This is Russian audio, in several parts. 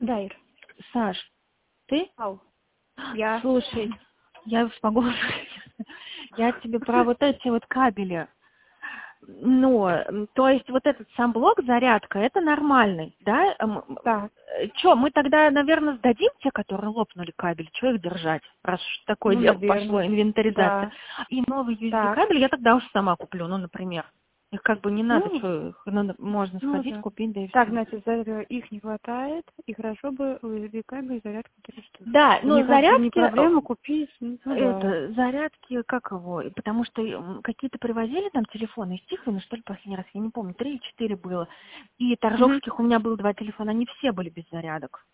Да, Ир. Саш, ты? Ау. Я. Слушай, я смогу... Я тебе про вот эти вот кабели. Ну, то есть вот этот сам блок зарядка, это нормальный, да? Так. Че, мы тогда, наверное, сдадим те, которые лопнули кабель, что их держать, раз уж такое Ну, дело пошло, наверное. инвентаризация. Да. И новый USB Так. кабель я тогда уже сама куплю, ну, например. Их как бы не надо, Ну, что их надо, можно ну сходить, да. купить, да и Так, все. значит, их не хватает, и хорошо бы USB кабель и зарядку 3 штуки. Да, И мне но кажется, не зарядки, проблема купить, ну да. это, зарядки, как его, потому что какие-то привозили там телефоны из Тихвина, что ли, последний раз, я не помню, 3 или 4 было. И Угу. торжокских у меня было 2 телефона, они все были без зарядок.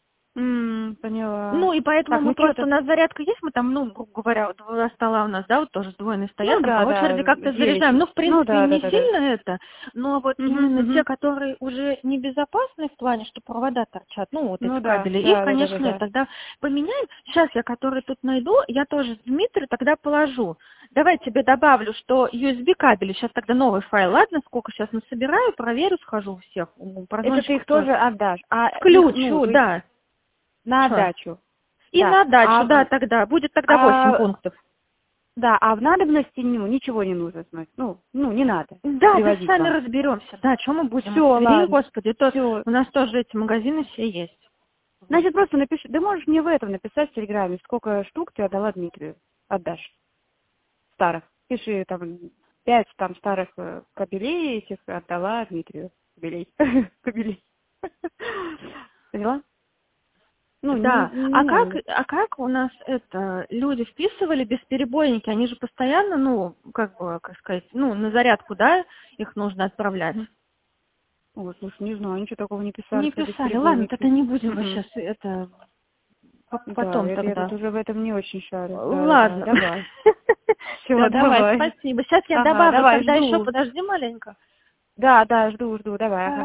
Поняла. Ну, и поэтому Так, ну мы просто, у что-то... нас зарядка есть, мы там, ну, грубо говоря, вот 2 стола у нас, да, вот тоже сдвоенные стоят, Ну там по да, очереди да, как-то заряжаем. делите. Ну, в Ну принципе, да, да, не да, да. сильно это, но вот Угу, именно те, угу. которые уже небезопасны в плане, что провода торчат, ну, вот эти Ну да, кабели, их, да, да, да, да, конечно, да. тогда поменяем. Сейчас я, который тут найду, я тоже Дмитрию тогда положу. Давай тебе добавлю, что USB кабели, сейчас тогда новый файл, ладно, сколько сейчас насобираю, проверю, схожу у всех, Это ты прозвончиков их тоже. тоже отдашь, а их, ну, Включу, то есть да. на Что? отдачу. И Да. на дачу, да, тогда. Будет тогда 8 А, пунктов. да, а в надобности ничего не нужно знать. Ну, не надо Да, да, привозить сами вам. разберемся. Да, что мы будем? Все, От Твери, ладно. господи, то Все. у нас тоже эти магазины все есть. Вот. Значит, просто напиши. Да можешь мне в этом написать в Телеграме, сколько штук ты отдала Дмитрию. Отдашь. Старых. Пиши там 5 там старых кабелей этих отдала Дмитрию. Кабелей. Кабелей. Поняла? Ну, Да, ну. а как у нас это, люди вписывали бесперебойники, они же постоянно, ну, как бы, как сказать, ну, на зарядку, да, их нужно отправлять. Ой, слушай, не знаю, ничего такого не писали Не про писали, ладно, бесперебойники. тогда не будем мы сейчас это, Да, потом я тут тогда. уже в этом не очень шарю. Да, Ладно. давай. Все, Все, давай, давай. спасибо. Сейчас я Ага, добавлю, давай, тогда еще жду. подожди маленько. Да, жду, давай. Ага.